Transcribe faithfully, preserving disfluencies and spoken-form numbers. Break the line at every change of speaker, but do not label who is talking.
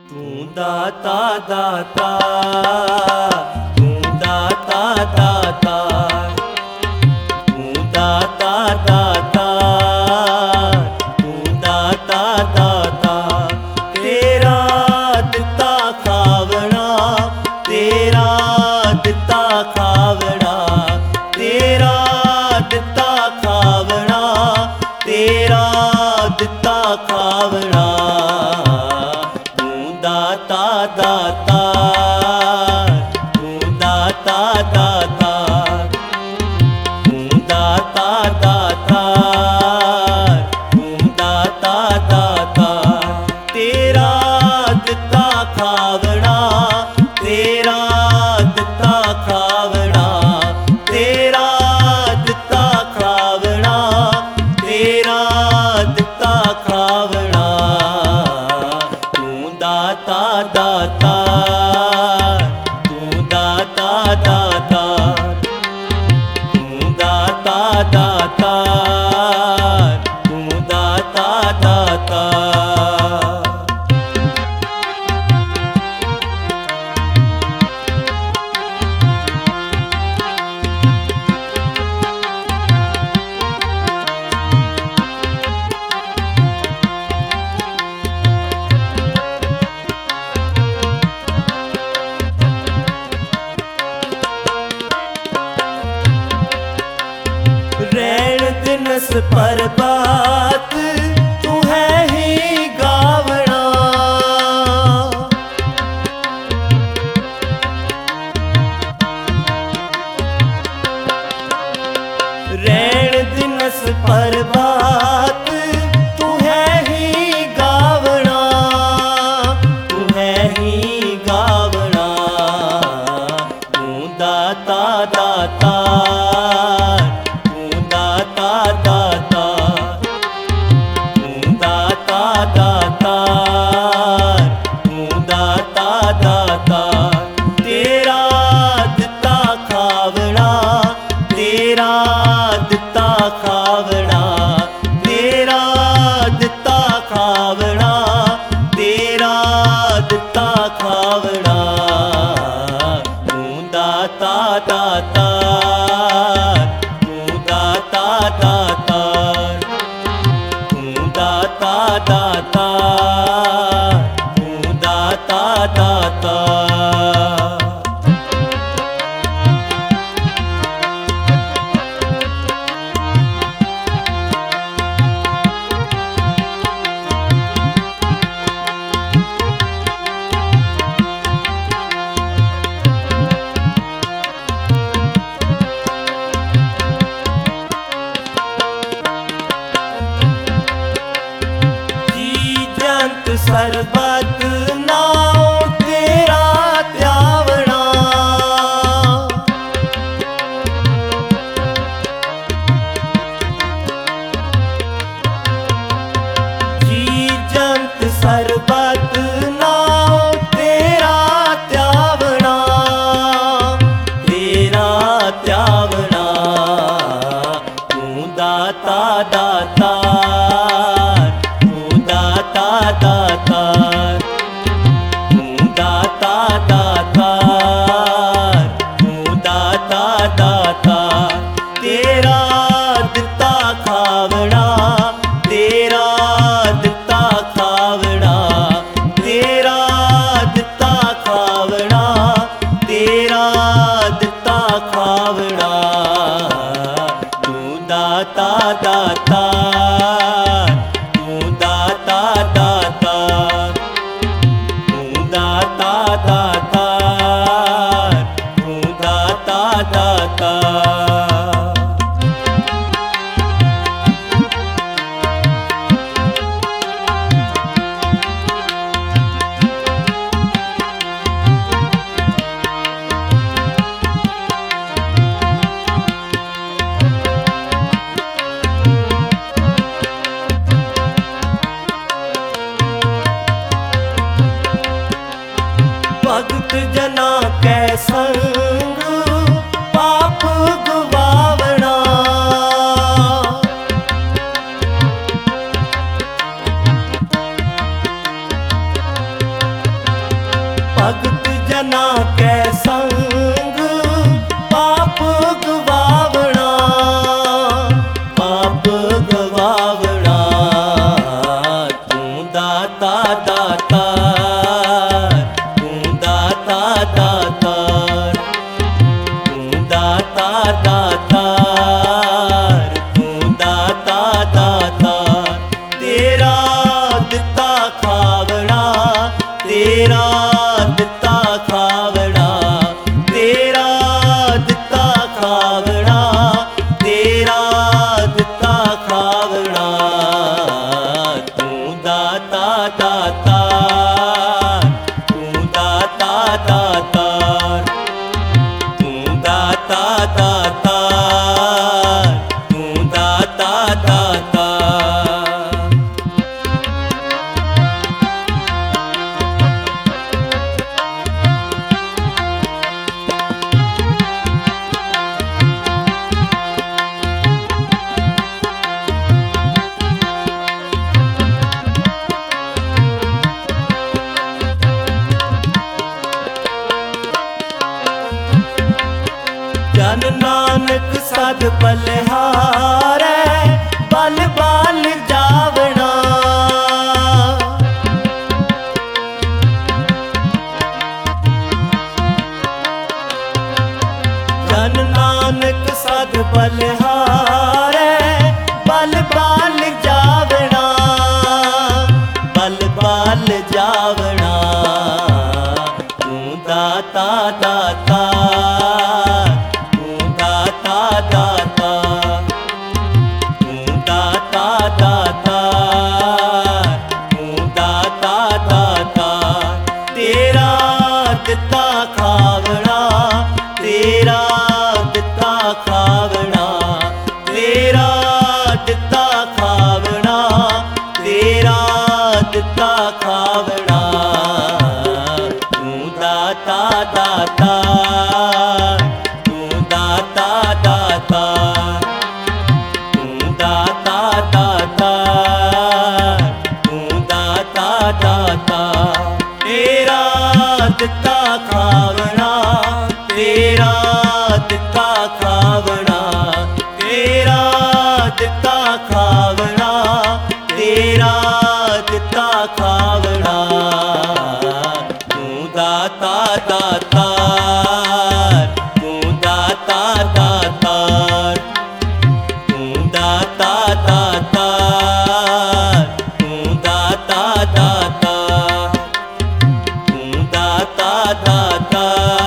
ਤੂੰ ਦਾਤਾ ਦਾਤਾ, ਤੂੰ ਦਾਤਾ ਦਾਤਾ, ਤੂੰ ਦਾਤਾ ਦਾਤਾ, ਤੂੰ ਦਾਤਾ ਦਾਤਾ। ਤੇਰਾ ਦਿੱਤਾ ਖਾਵਣਾ, ਤੇਰਾ ਦਿੱਤਾ ਖਾਵਣਾ, ਤੇਰਾ ਦਿੱਤਾ ਖਾਵਣਾ, ਤੇਰਾ ਦਿੱਤਾ ਖਾਵਣਾ। ਦਾਤਾ ਦਾਤਾ, ਤੂੰ ਦਾਤਾ ਦਾਤਾ, ਤੂੰ ਦਾਤਾ ਦਾਤਾ, ਤੂੰ ਦਾਤਾ ਦਾਤਾ। ਤੇਰਾ ਦਿੱਤਾ ਖਾਵਣਾ, ਤੇਰਾ ਦਿੱਤਾ ਖਾਵਣਾ, ਤੇਰਾ ਦਿੱਤਾ ਖਾਵਣਾ, ਤੇਰਾ ਦਿੱਤਾ ਖਾਵਣਾ। ਦਾਤਾ ਦਾਤਾ, ਤੂੰ ਦਾਤਾ ਦਾਤਾ, ਤੂੰ ਦਾਤਾ ਦਾਤਾ, ਤੂੰ ਦਾਤਾ ਦਾਤਾ। ਰਹਿਣ ਦਿਨਸ ਪਰਬਾਤ, ਤੂੰ ਹੈ ਹੀ ਗਾਵਣਾ। ਰਹਿਣ ਦਿਨਸ ਪਰਬਾਤ, ਤੂੰ ਹੈ ਹੀ ਗਾਵਣਾ, ਤੂੰ ਹੈ ਹੀ ਗਾਵਣਾ। ਤੂੰ ਦਾਤਾ ਦਾਤਾ, ਦਾਤਾ ਦਾਤਾ, ਤੂੰ ਦਾਤਾ ਦਾਤਾ, ਤੂੰ ਦਾਤਾ ਦਾਤਾ। ਤੇਰਾ ਦਿੱਤਾ ਖਾਵਣਾ, ਤੇਰਾ ਦਿੱਤਾ ਖਾਵਣਾ, ਤੇਰਾ ਦਿੱਤਾ ਖਾਵਣਾ, ਤੇਰਾ ਦਿੱਤਾ ਖਾਵਣਾ। ਤੂੰ ਦਾਤਾ ਦਾਤਾ, ਦਾਤਾ ਦਾਤਾ, ਤੂੰ ਦਾਤਾ ਦਾਤਾ, ਤੂੰ ਦਾਤਾ ਦਾਤਾ। ਸਰਬਤ ਨਾਉ ਤੇਰਾ ਧਿਆਵਣਾ, ਜੀ ਜੰਤ ਸਰਬਤ ਨਾਉ ਤੇਰਾ ਧਿਆਵਣਾ, ਤੇਰਾ ਧਿਆਵਣਾ। ਤੂੰ ਦਾਤਾ ਦਾਤਾ, ਦਾਤਾ ਦਾਤਾ, ਤੂੰ ਦਾਤਾ ਦਾਤਾ, ਤੂੰ ਦਾਤਾ ਦਾਤਾ। ਤੇਰਾ ਦਿੱਤਾ ਖਾਵਣਾ, ਤੇਰਾ ਦਿੱਤਾ ਖਾਵਣਾ, ਤੇਰਾ ਦਿੱਤਾ ਖਾਵਣਾ, ਤੇਰਾ ਦਿੱਤਾ ਖਾਵਣਾ। ਤੂੰ ਦਾਤਾ ਦਾਤਾ, ਤੂੰ ਦਾਤਾ ਦਾਤਾ, ਤੂੰ ਦਾਤਾ ਦਾਤਾ, ਤੂੰ ਦਾਤਾ ਦਾਤਾ। ਭਗਤ ਜਨਾ ਕੈ ਸੰਗ ਪਾਪ ਗਵਾਵਣਾ, ਭਗਤ ਜਨਾ ਕੈ ਸੰਗ ਪਾਪ ਗਵਾਵਣਾ, ਪਾਪ ਗਵਾਵਣਾ। ਤੂੰ ਦਾਤਾ ਦਾਤਾਰ, ਤੂੰ ਦਾਤਾ ਦਾਤਾਰ, ਤੂੰ ਦਾਤਾ ਦਾਤਾਰ, ਤੂੰ ਦਾਤਾ ਦਾਤਾਰ। ਤੇਰਾ ਦਿੱਤਾ ਖਾਵਣਾ, ਤੇਰਾ ਦਿੱਤਾ ਖਾਵਣਾ, ਤੇਰਾ ਦਿੱਤਾ ਖਾਵਣਾ, ਤੇਰਾ ਦਿੱਤਾ ਖਾਵਣਾ। ਤੂੰ ਦਾਤਾ ਦਾਤਾਰ, ਤੂੰ ਦਾਤਾ ਦਾਤਾਰ, ਤੂੰ ਦਾਤਾ ਦਾਤਾਰ, ਤੂੰ ਦਾਤਾ ਦਾਤਾਰ। ਜਨ ਨਾਨਕ ਸਦ ਬਲਿਹਾਰੈ, ਬਲ ਬਲ ਜਾਵਣਾ। ਜਨ ਨਾਨਕ ਸਦ ਬਲਿਹਾਰੈ, ਬਲ ਬਲ ਜਾਵਣਾ, ਬਲ ਬਲ ਜਾਵਣਾ। ਤੂੰ ਦਾਤਾ ਦਾਤਾ, ਤੂੰ ਦਾਤਾ ਦਾਤਾ, ਤੂੰ ਦਾਤਾ ਦਾਤਾ, ਤੂੰ ਦਾਤਾ ਦਾਤਾ। ਤੇਰਾ ਦਿੱਤਾ ਖਾਵਣਾ, ਤੇਰਾ ਦਿੱਤਾ ਖਾਵਣਾ, ਤੇਰਾ ਦਿੱਤਾ ਖਾਵਣਾ, ਤੇਰਾ ਦਿੱਤਾ ਖਾਵਣਾ। ਤੂੰ ਦਾਤਾ ਦਾਤਾਰ, ਤੂੰ ਦਾਤਾ ਦਾਤਾਰ, ਤੂੰ ਦਾਤਾ ਦਾਤਾਰ, ਤੂੰ ਦਾਤਾ ਦਾਤਾਰ। ਤੇਰਾ ਦਿੱਤਾ ਖਾਵਣਾ, ਤੇਰਾ ਦਿੱਤਾ ਖਾਵਣਾ, ਤੇਰਾ ਦਿੱਤਾ ਖਾਵਣਾ, ਤੇਰਾ ਦਿੱਤਾ ਖਾਵਣਾ। ਤੂੰ ਦਾਤਾ ਦਾਤਾਰ, ਤੂੰ ਦਾਤਾ ਦਾਤਾਰ, ਤੂੰ ਦਾਤਾ ਦਾਤਾਰ, ਤੂੰ ਦਾਤਾ ਦਾਤਾਰ, ਤੂੰ ਦਾਤਾ ਦਾਤਾਰ,